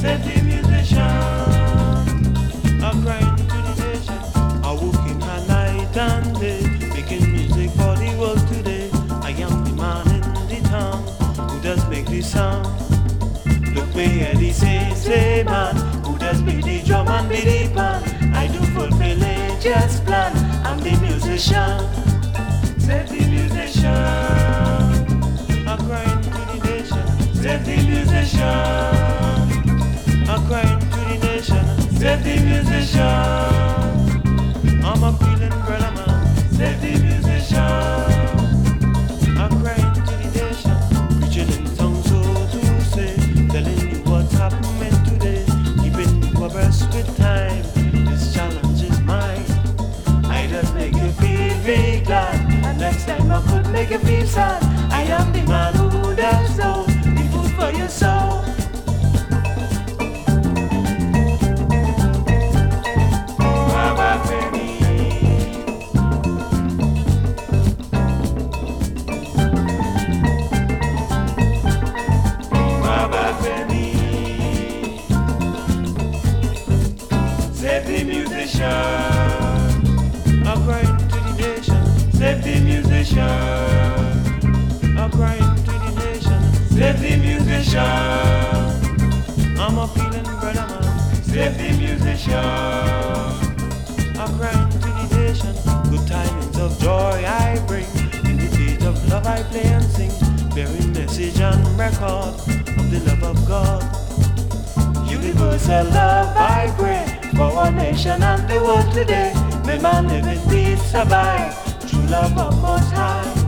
Save the musician. I'm crying to the nation. I'm working hard night and day, making music for the world today. I am the man in the town who does make the sound. Look me at the same man who does be the drum and be the pan. I do fulfill angels' plan. I'm the musician. Save the musician. I'm crying to the nation. Save the musician. I'm crying to the nation. Save the musician. I'm appealing, brother man. Save the musician. I'm crying to the nation. Preaching in tongues, so to say, telling you what's happening today. Keeping you abreast with time. This challenge is mine. I just make you feel very glad. And next time I could make you feel sad. I am the man who does so. The food for your soul. Baba Femi. Baba Femi. Save the musician. I'm crying to the nation. Save the musician. I'm crying to the nation. Save the musician. I'm appealing, brother man. Save the musician. I'm crying to the nation. Good tidings of joy I bring. In the beat of love I play and sing, bearing message and record of the love of God. Universal love I pray for our nation and the world today. May man live in peace, survive. True love of Most High.